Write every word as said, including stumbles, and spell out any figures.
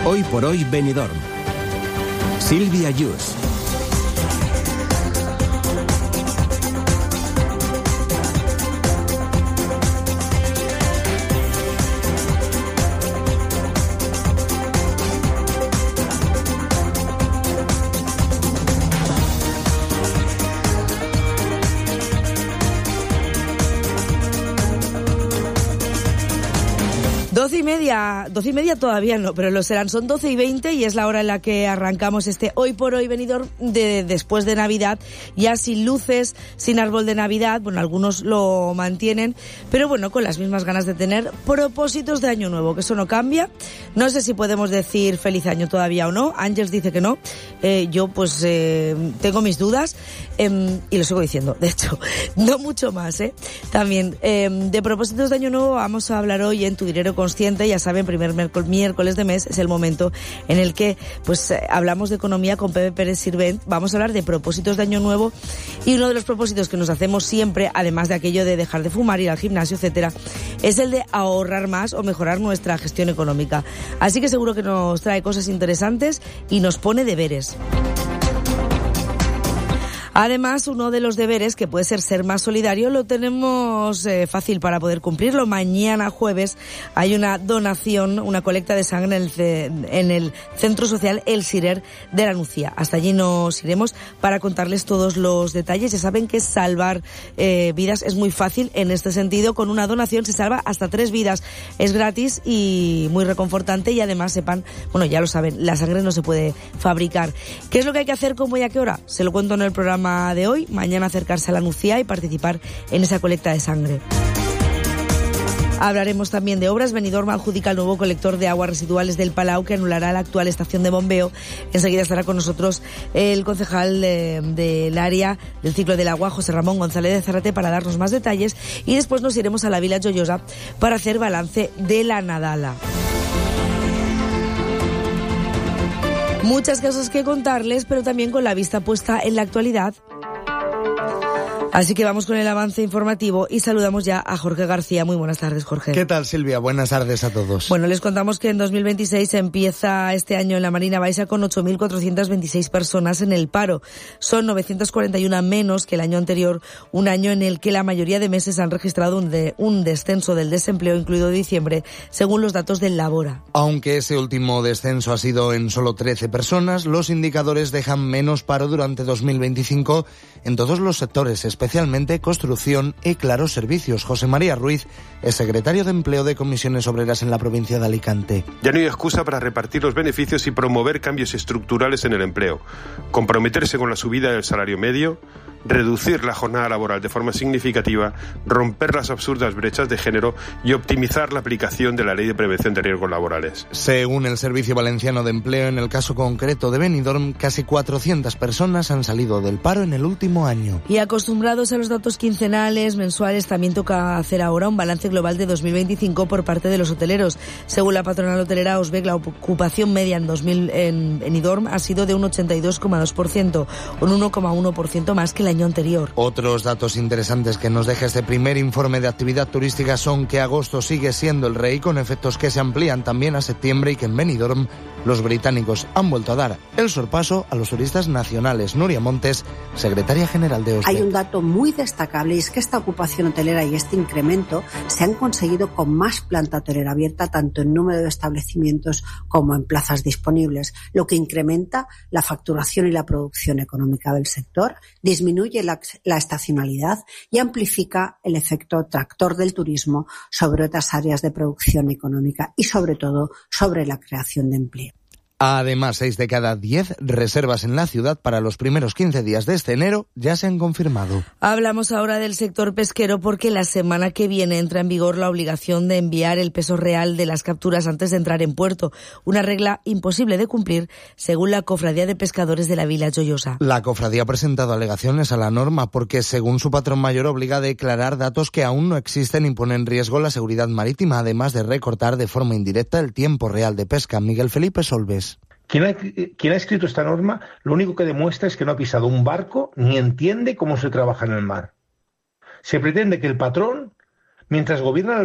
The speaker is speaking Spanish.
Hoy por hoy Benidorm. Silvia Yus. Doce y media, doce y media todavía no, pero lo serán, son doce y veinte y es la hora en la que arrancamos este Hoy por Hoy Benidorm de, después de Navidad, ya sin luces, sin árbol de Navidad, bueno, algunos lo mantienen, pero bueno, con las mismas ganas de tener propósitos de Año Nuevo, que eso no cambia. No sé si podemos decir feliz año todavía o no, Ángels dice que no, eh, yo pues eh, tengo mis dudas, eh, y lo sigo diciendo, de hecho, no mucho más, eh. También, eh, de propósitos de Año Nuevo vamos a hablar hoy en Tu Dinero Consciente. Ya saben, primer miércoles de mes es el momento en el que pues eh, hablamos de economía con Pepe Pérez Sirvent. Vamos a hablar de propósitos de Año Nuevo, y uno de los propósitos que nos hacemos siempre, además de aquello de dejar de fumar, ir al gimnasio, etcétera, es el de ahorrar más o mejorar nuestra gestión económica. Así que seguro que nos trae cosas interesantes y nos pone deberes. Además, uno de los deberes, que puede ser ser más solidario, lo tenemos eh, fácil para poder cumplirlo. Mañana jueves hay una donación, una colecta de sangre en el, en el Centro Social El Sirer de la Nucía. Hasta allí nos iremos para contarles todos los detalles. Ya saben que salvar eh, vidas es muy fácil en este sentido. Con una donación se salva hasta tres vidas. Es gratis y muy reconfortante, y además sepan, bueno, ya lo saben, la sangre no se puede fabricar. ¿Qué es lo que hay que hacer, cómo y a qué hora? Se lo cuento en el programa de hoy. Mañana acercarse a la Nucía y participar en esa colecta de sangre. Hablaremos también de obras. Benidorm adjudica el nuevo colector de aguas residuales del Palau, que anulará la actual estación de bombeo. Enseguida estará con nosotros el concejal de, del área del ciclo del agua, José Ramón González de Zárate, para darnos más detalles, y después nos iremos a la Vila Joyosa para hacer balance de la Nadala. Muchas cosas que contarles, pero también con la vista puesta en la actualidad. Así que vamos con el avance informativo y saludamos ya a Jorge García. Muy buenas tardes, Jorge. ¿Qué tal, Silvia? Buenas tardes a todos. Bueno, les contamos que en dos mil veintiséis empieza este año en la Marina Baixa con ocho mil cuatrocientas veintiséis personas en el paro. Son novecientas cuarenta y una menos que el año anterior, un año en el que la mayoría de meses han registrado un, de, un descenso del desempleo, incluido diciembre, según los datos del Labora. Aunque ese último descenso ha sido en solo trece personas, los indicadores dejan menos paro durante dos mil veinticinco en todos los sectores, especialmente construcción y, claro, servicios. José María Ruiz es secretario de Empleo de Comisiones Obreras en la provincia de Alicante. Ya no hay excusa para repartir los beneficios y promover cambios estructurales en el empleo, comprometerse con la subida del salario medio, reducir la jornada laboral de forma significativa, romper las absurdas brechas de género y optimizar la aplicación de la Ley de Prevención de Riesgos Laborales. Según el Servicio Valenciano de Empleo, en el caso concreto de Benidorm, casi cuatrocientas personas han salido del paro en el último año. Y acostumbrados a los datos quincenales, mensuales, también toca hacer ahora un balance global de dos mil veinticinco por parte de los hoteleros. Según la patronal hotelera Osbec, la ocupación media en dos mil en Benidorm ha sido de un ochenta y dos coma dos por ciento, un uno coma uno por ciento más que el año anterior. Otros datos interesantes que nos deja este primer informe de actividad turística son que agosto sigue siendo el rey, con efectos que se amplían también a septiembre, y que en Benidorm los británicos han vuelto a dar el sorpaso a los turistas nacionales. Nuria Montes, secretaria general de Osbec. Hay un dato muy destacable, y es que esta ocupación hotelera y este incremento se han conseguido con más planta hotelera abierta, tanto en número de establecimientos como en plazas disponibles, lo que incrementa la facturación y la producción económica del sector, disminuye la, la estacionalidad y amplifica el efecto tractor del turismo sobre otras áreas de producción económica y, sobre todo, sobre la creación de empleo. Además, seis de cada diez reservas en la ciudad para los primeros quince días de este enero ya se han confirmado. Hablamos ahora del sector pesquero, porque la semana que viene entra en vigor la obligación de enviar el peso real de las capturas antes de entrar en puerto, una regla imposible de cumplir según la Cofradía de Pescadores de la Vila Joyosa. La cofradía ha presentado alegaciones a la norma porque, según su patrón mayor, obliga a declarar datos que aún no existen y pone en riesgo la seguridad marítima, además de recortar de forma indirecta el tiempo real de pesca. Miguel Felipe Solves. Quien ha, quien ha escrito esta norma lo único que demuestra es que no ha pisado un barco ni entiende cómo se trabaja en el mar. Se pretende que el patrón, mientras gobierna el